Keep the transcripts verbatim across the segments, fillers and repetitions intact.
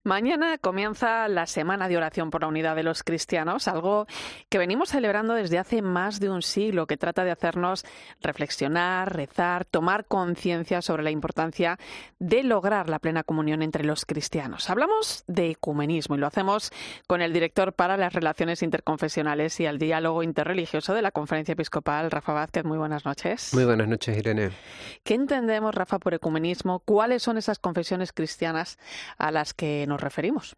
Mañana comienza la Semana de Oración por la Unidad de los Cristianos, algo que venimos celebrando desde hace más de un siglo, que trata de hacernos reflexionar, rezar, tomar conciencia sobre la importancia de lograr la plena comunión entre los cristianos. Hablamos de ecumenismo y lo hacemos con el director para las Relaciones Interconfesionales y el Diálogo Interreligioso de la Conferencia Episcopal, Rafa Vázquez. Muy buenas noches. Muy buenas noches, Irene. ¿Qué entendemos, Rafa, por ecumenismo? ¿Cuáles son esas confesiones cristianas a las que nos referimos?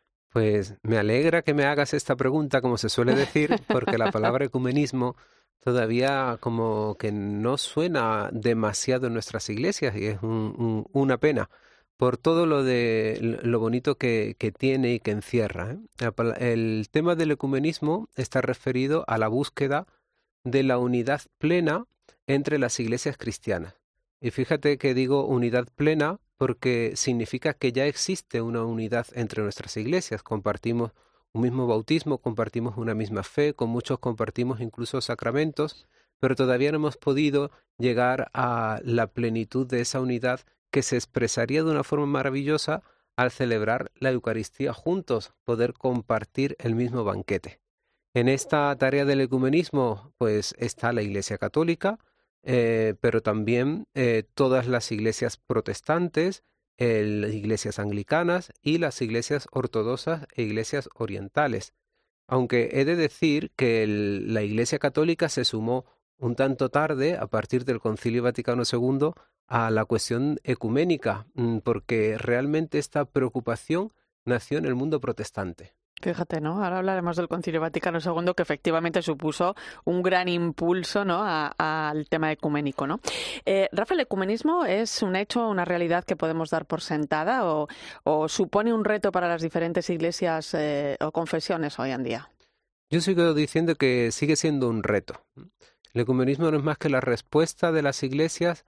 Pues me alegra que me hagas esta pregunta, como se suele decir, porque la palabra ecumenismo todavía como que no suena demasiado en nuestras iglesias y es un, un, una pena por todo lo de lo bonito que, que tiene y que encierra, ¿eh? El tema del ecumenismo está referido a la búsqueda de la unidad plena entre las iglesias cristianas. Y fíjate que digo unidad plena porque significa que ya existe una unidad entre nuestras iglesias. Compartimos un mismo bautismo, compartimos una misma fe, con muchos compartimos incluso sacramentos, pero todavía no hemos podido llegar a la plenitud de esa unidad que se expresaría de una forma maravillosa al celebrar la Eucaristía juntos, poder compartir el mismo banquete. En esta tarea del ecumenismo, pues está la Iglesia Católica, Eh, pero también eh, todas las iglesias protestantes, eh, las iglesias anglicanas y las iglesias ortodoxas e iglesias orientales. Aunque he de decir que el, la Iglesia Católica se sumó un tanto tarde, a partir del Concilio Vaticano segundo, a la cuestión ecuménica, porque realmente esta preocupación nació en el mundo protestante. Fíjate, ¿no? Ahora hablaremos del Concilio Vaticano segundo, que efectivamente supuso un gran impulso, ¿no?, a, a, al tema ecuménico, ¿no? Eh, Rafa, ¿el ecumenismo es un hecho, una realidad que podemos dar por sentada o, o supone un reto para las diferentes iglesias eh, o confesiones hoy en día? Yo sigo diciendo que sigue siendo un reto. El ecumenismo no es más que la respuesta de las iglesias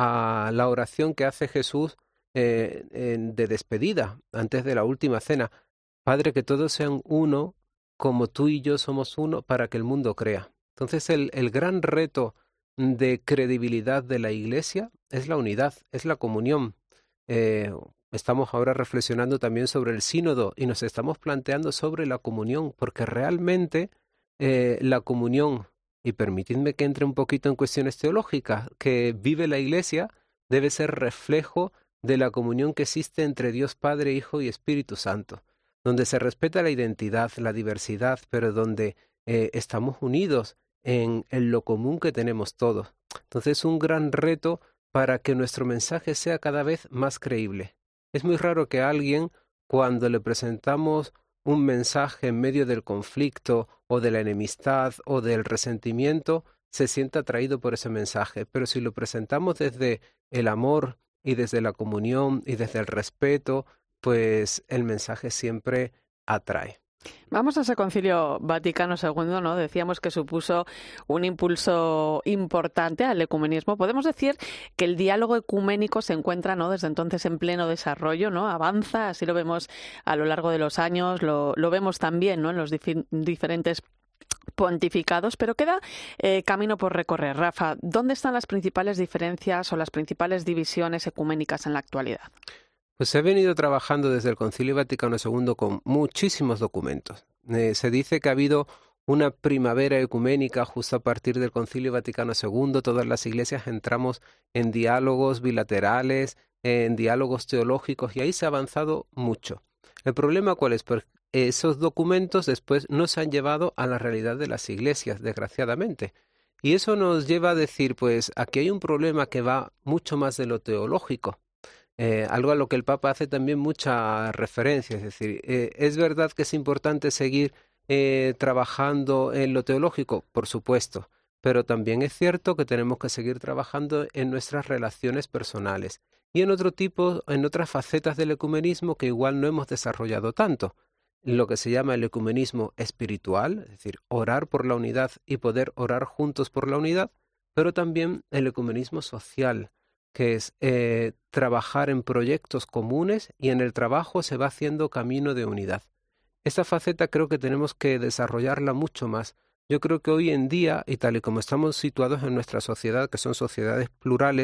a la oración que hace Jesús eh, en, de despedida, antes de la última cena. Padre, que todos sean uno, como tú y yo somos uno, para que el mundo crea. Entonces, el, el gran reto de credibilidad de la Iglesia es la unidad, es la comunión. Eh, estamos ahora reflexionando también sobre el sínodo y nos estamos planteando sobre la comunión, porque realmente eh, la comunión, y permitidme que entre un poquito en cuestiones teológicas, que vive la Iglesia, debe ser reflejo de la comunión que existe entre Dios Padre, Hijo y Espíritu Santo, donde se respeta la identidad, la diversidad, pero donde eh, estamos unidos en, en lo común que tenemos todos. Entonces es un gran reto para que nuestro mensaje sea cada vez más creíble. Es muy raro que alguien, cuando le presentamos un mensaje en medio del conflicto o de la enemistad o del resentimiento, se sienta atraído por ese mensaje. Pero si lo presentamos desde el amor y desde la comunión y desde el respeto, pues el mensaje siempre atrae. Vamos a ese Concilio Vaticano segundo, ¿no? Decíamos que supuso un impulso importante al ecumenismo. Podemos decir que el diálogo ecuménico se encuentra, ¿no?, desde entonces en pleno desarrollo, ¿no? Avanza, así lo vemos a lo largo de los años, lo, lo vemos también, ¿no?, en los dif- diferentes pontificados, pero queda eh, camino por recorrer. Rafa, ¿dónde están las principales diferencias o las principales divisiones ecuménicas en la actualidad? Pues se ha venido trabajando desde el Concilio Vaticano segundo con muchísimos documentos. Eh, se dice que ha habido una primavera ecuménica justo a partir del Concilio Vaticano segundo. Todas las iglesias entramos en diálogos bilaterales, en diálogos teológicos, y ahí se ha avanzado mucho. ¿El problema cuál es? Porque esos documentos después no se han llevado a la realidad de las iglesias, desgraciadamente. Y eso nos lleva a decir, pues aquí hay un problema que va mucho más de lo teológico. Eh, algo a lo que el Papa hace también mucha referencia, es decir, eh, ¿es verdad que es importante seguir eh, trabajando en lo teológico? Por supuesto, pero también es cierto que tenemos que seguir trabajando en nuestras relaciones personales y en otro tipo, en otras facetas del ecumenismo que igual no hemos desarrollado tanto, lo que se llama el ecumenismo espiritual, es decir, orar por la unidad y poder orar juntos por la unidad, pero también el ecumenismo social, que es eh, trabajar en proyectos comunes y en el trabajo se va haciendo camino de unidad. Esta faceta creo que tenemos que desarrollarla mucho más. Yo creo que hoy en día, y tal y como estamos situados en nuestra sociedad, que son sociedades plurales,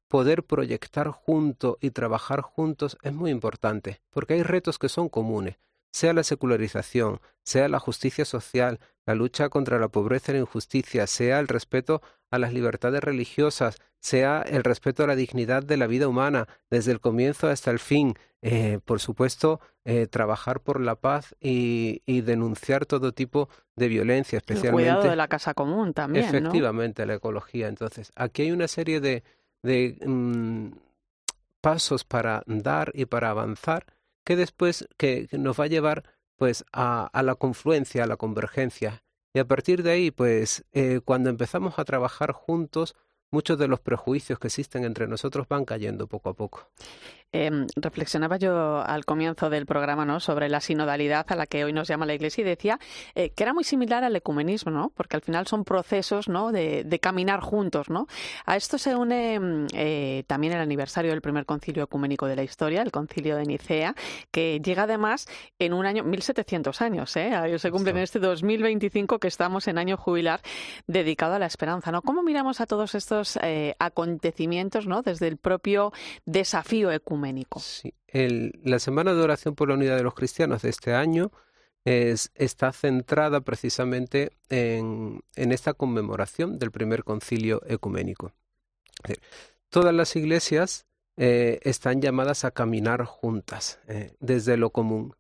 poder proyectar juntos y trabajar juntos es muy importante, porque hay retos que son comunes, sea la secularización, sea la justicia social, la lucha contra la pobreza y la injusticia, sea el respeto a las libertades religiosas, sea el respeto a la dignidad de la vida humana, desde el comienzo hasta el fin. Eh, por supuesto, eh, trabajar por la paz y, y denunciar todo tipo de violencia, especialmente... El cuidado de la casa común también, efectivamente, ¿no? la ecología. Entonces, aquí hay una serie de, de mm, pasos para dar y para avanzar que después que, que nos va a llevar pues a, a la confluencia, a la convergencia. Y a partir de ahí, pues eh, cuando empezamos a trabajar juntos, muchos de los prejuicios que existen entre nosotros van cayendo poco a poco. Eh, reflexionaba yo al comienzo del programa, ¿no?, sobre la sinodalidad a la que hoy nos llama la Iglesia, y decía eh, que era muy similar al ecumenismo, ¿no?, porque al final son procesos, ¿no?, de, de caminar juntos, ¿no? A esto se une eh, también el aniversario del primer concilio ecuménico de la historia, el concilio de Nicea, que llega además en un año, mil setecientos años, ¿eh? Se cumple en este dos mil veinticinco, que estamos en año jubilar dedicado a la esperanza, ¿no? ¿Cómo miramos a todos estos eh, acontecimientos, ¿no?, desde el propio desafío ecuménico? Sí. El, la Semana de Oración por la Unidad de los Cristianos de este año es, está centrada precisamente en, en esta conmemoración del primer concilio ecuménico. Todas las iglesias eh, están llamadas a caminar juntas eh, desde lo común.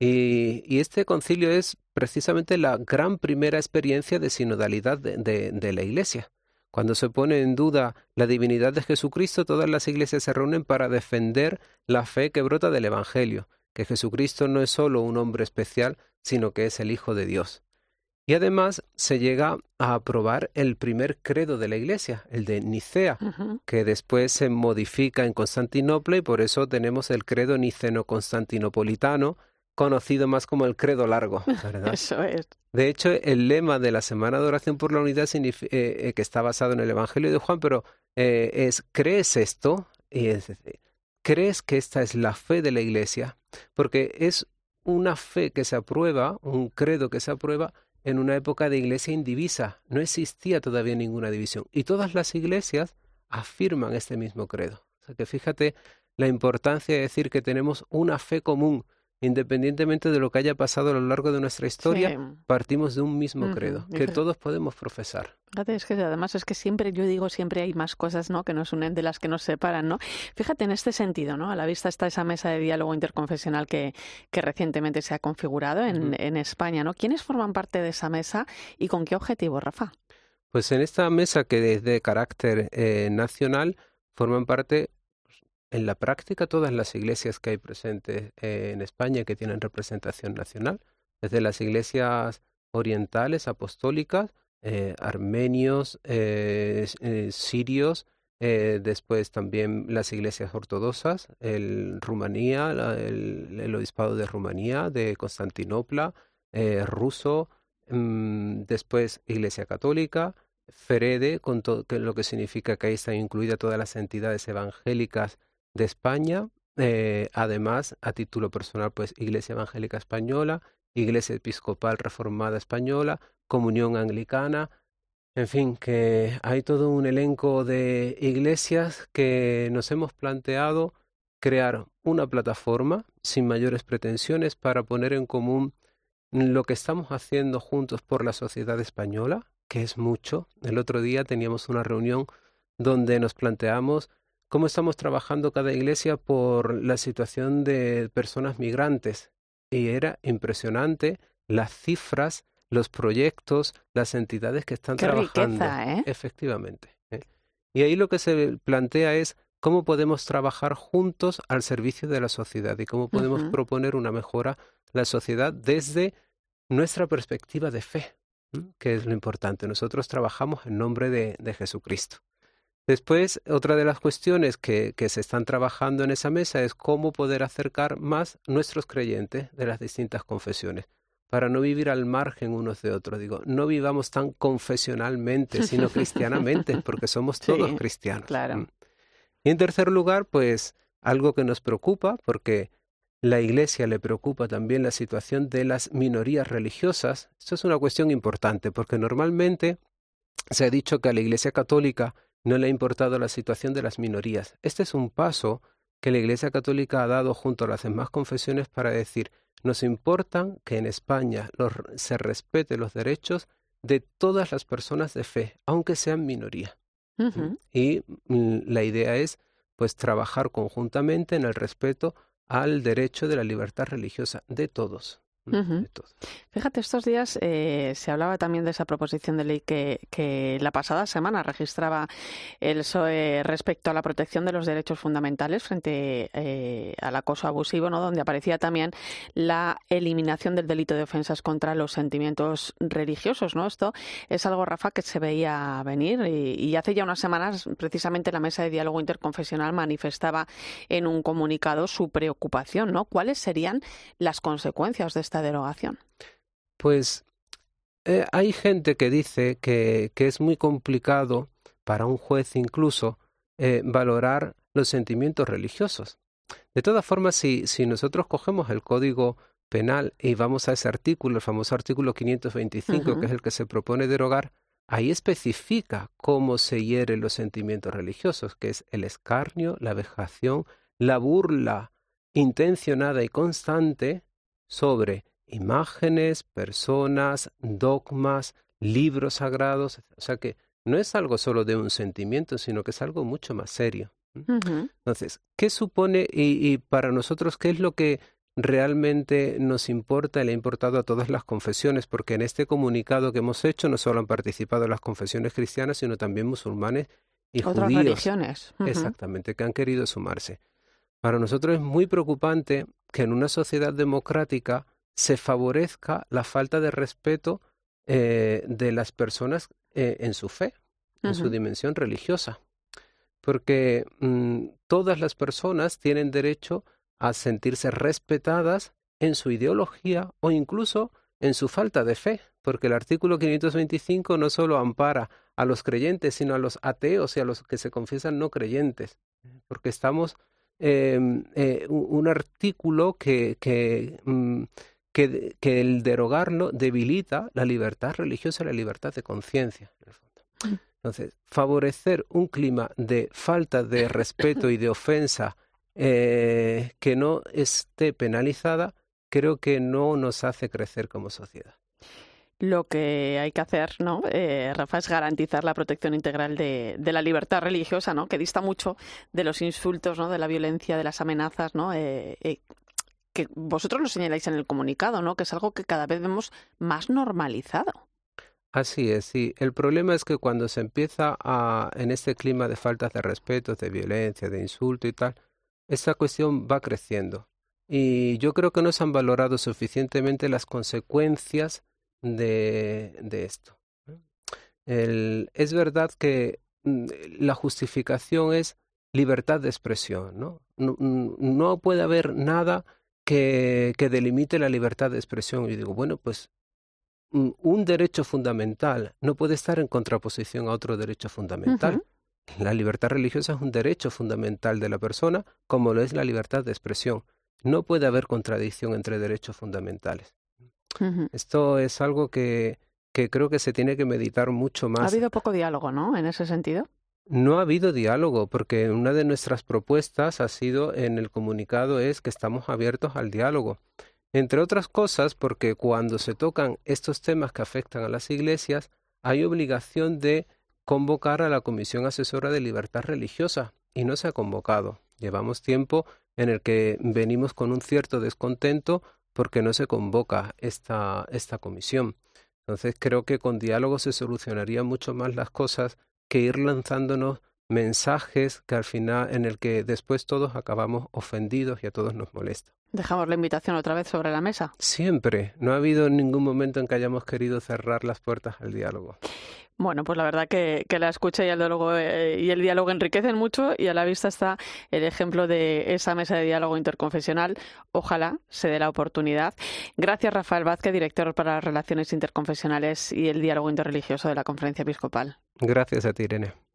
Y, y este concilio es precisamente la gran primera experiencia de sinodalidad de, de, de la Iglesia. Cuando se pone en duda la divinidad de Jesucristo, todas las iglesias se reúnen para defender la fe que brota del Evangelio, que Jesucristo no es solo un hombre especial, sino que es el Hijo de Dios. Y además se llega a aprobar el primer credo de la Iglesia, el de Nicea, uh-huh. que después se modifica en Constantinopla y por eso tenemos el credo niceno-constantinopolitano, conocido más como el credo largo, ¿verdad? Eso es. De hecho, el lema de la Semana de Oración por la Unidad, significa, eh, que está basado en el Evangelio de Juan, pero eh, es, ¿crees esto? Y es, ¿crees que esta es la fe de la Iglesia? Porque es una fe que se aprueba, un credo que se aprueba en una época de iglesia indivisa. No existía todavía ninguna división. Y todas las iglesias afirman este mismo credo. O sea que fíjate la importancia de decir que tenemos una fe común. Independientemente de lo que haya pasado a lo largo de nuestra historia, sí. partimos de un mismo uh-huh. credo, que Fíjate. todos podemos profesar. Fíjate, es que además es que siempre, yo digo, siempre hay más cosas, ¿no?, que nos unen de las que nos separan, ¿no? Fíjate, en este sentido, ¿no?, a la vista está esa mesa de diálogo interconfesional que, que recientemente se ha configurado en, uh-huh. en España, ¿no? ¿Quiénes forman parte de esa mesa y con qué objetivo, Rafa? Pues en esta mesa, que es de carácter eh, nacional, forman parte... En la práctica, todas las iglesias que hay presentes eh, en España que tienen representación nacional, desde las iglesias orientales, apostólicas, eh, armenios, eh, eh, sirios, eh, después también las iglesias ortodoxas, el Rumanía, la, el, el obispado de Rumanía, de Constantinopla, eh, ruso, mmm, después Iglesia Católica, Ferede, con to- que lo que significa que ahí están incluidas todas las entidades evangélicas de España, eh, además, a título personal, pues Iglesia Evangélica Española, Iglesia Episcopal Reformada Española, Comunión Anglicana, en fin, que hay todo un elenco de iglesias que nos hemos planteado crear una plataforma sin mayores pretensiones para poner en común lo que estamos haciendo juntos por la sociedad española, que es mucho. El otro día teníamos una reunión donde nos planteamos cómo estamos trabajando cada iglesia por la situación de personas migrantes. Y era impresionante las cifras, los proyectos, las entidades que están Qué trabajando. Riqueza, ¿eh? Efectivamente. ¿eh? Y ahí lo que se plantea es cómo podemos trabajar juntos al servicio de la sociedad y cómo podemos uh-huh. proponer una mejora a la sociedad desde nuestra perspectiva de fe, ¿eh? que es lo importante. Nosotros trabajamos en nombre de, de Jesucristo. Después, otra de las cuestiones que, que se están trabajando en esa mesa es cómo poder acercar más nuestros creyentes de las distintas confesiones, para no vivir al margen unos de otros. Digo, no vivamos tan confesionalmente, sino cristianamente, porque somos todos sí, cristianos. Claro. Y en tercer lugar, pues, algo que nos preocupa, porque la Iglesia le preocupa también la situación de las minorías religiosas. Esto es una cuestión importante, porque normalmente se ha dicho que a la Iglesia Católica no le ha importado la situación de las minorías. Este es un paso que la Iglesia Católica ha dado junto a las demás confesiones para decir, nos importa que en España los, se respete los derechos de todas las personas de fe, aunque sean minoría. Ujú. Y mm, la idea es pues trabajar conjuntamente en el respeto al derecho de la libertad religiosa de todos. Ujú. De todos. Fíjate, estos días eh, se hablaba también de esa proposición de ley que, que la pasada semana registraba el P S O E respecto a la protección de los derechos fundamentales frente eh, al acoso abusivo, ¿no? Donde aparecía también la eliminación del delito de ofensas contra los sentimientos religiosos, ¿no? Esto es algo, Rafa, que se veía venir y, y hace ya unas semanas precisamente la Mesa de Diálogo Interconfesional manifestaba en un comunicado su preocupación, ¿no? ¿Cuáles serían las consecuencias de esta derogación? Pues eh, hay gente que dice que, que es muy complicado para un juez incluso eh, valorar los sentimientos religiosos. De todas formas, si, si nosotros cogemos el Código Penal y vamos a ese artículo, el famoso artículo quinientos veinticinco, Ujú. que es el que se propone derogar, ahí especifica cómo se hieren los sentimientos religiosos, que es el escarnio, la vejación, la burla intencionada y constante sobre imágenes, personas, dogmas, libros sagrados. O sea que no es algo solo de un sentimiento, sino que es algo mucho más serio. Ujú. Entonces, ¿qué supone y, y para nosotros qué es lo que realmente nos importa y le ha importado a todas las confesiones? Porque en este comunicado que hemos hecho no solo han participado las confesiones cristianas, sino también musulmanes y Otras judíos, religiones. Ujú. exactamente, que han querido sumarse. Para nosotros es muy preocupante que en una sociedad democrática se favorezca la falta de respeto eh, de las personas eh, en su fe, en su Ujú. dimensión religiosa. Porque mm, todas las personas tienen derecho a sentirse respetadas en su ideología o incluso en su falta de fe, porque el artículo quinientos veinticinco no solo ampara a los creyentes, sino a los ateos y a los que se confiesan no creyentes, porque estamos eh, eh, un un artículo que, que, mm, que, que el derogarlo debilita la libertad religiosa y la libertad de conciencia, en el fondo. Entonces, favorecer un clima de falta de respeto y de ofensa eh, que no esté penalizada, creo que no nos hace crecer como sociedad. Lo que hay que hacer, ¿no, eh, Rafa, es garantizar la protección integral de, de la libertad religiosa, ¿no? Que dista mucho de los insultos, ¿no? De la violencia, de las amenazas, ¿no? Eh, eh, que vosotros lo señaláis en el comunicado, ¿no? Que es algo que cada vez vemos más normalizado. Así es, sí. El problema es que cuando se empieza a, en este clima de faltas de respeto, de violencia, de insulto y tal, esta cuestión va creciendo. Y yo creo que no se han valorado suficientemente las consecuencias de, de esto. El, es verdad que mm, la justificación es libertad de expresión, ¿no? No, no puede haber nada que, que delimite la libertad de expresión. Y digo, bueno, pues mm, un derecho fundamental no puede estar en contraposición a otro derecho fundamental. Ujú. La libertad religiosa es un derecho fundamental de la persona, como lo es la libertad de expresión. No puede haber contradicción entre derechos fundamentales. Ujú. Esto es algo que, que creo que se tiene que meditar mucho Ha más. habido poco diálogo, ¿no? En ese sentido. No ha habido diálogo, porque una de nuestras propuestas ha sido en el comunicado es que estamos abiertos al diálogo. Entre otras cosas, porque cuando se tocan estos temas que afectan a las iglesias, hay obligación de convocar a la Comisión Asesora de Libertad Religiosa y no se ha convocado. Llevamos tiempo en el que venimos con un cierto descontento porque no se convoca esta, esta comisión. Entonces creo que con diálogo se solucionarían mucho más las cosas que ir lanzándonos mensajes que al final, en el que después todos acabamos ofendidos y a todos nos molesta. Dejamos la invitación otra vez sobre la mesa. Siempre. No ha habido ningún momento en que hayamos querido cerrar las puertas al diálogo. Bueno, pues la verdad que, que la escucha y el diálogo eh, y el diálogo enriquecen mucho y a la vista está el ejemplo de esa mesa de diálogo interconfesional. Ojalá se dé la oportunidad. Gracias, Rafael Vázquez, director para las Relaciones Interconfesionales y el Diálogo Interreligioso de la Conferencia Episcopal. Gracias a ti, Irene.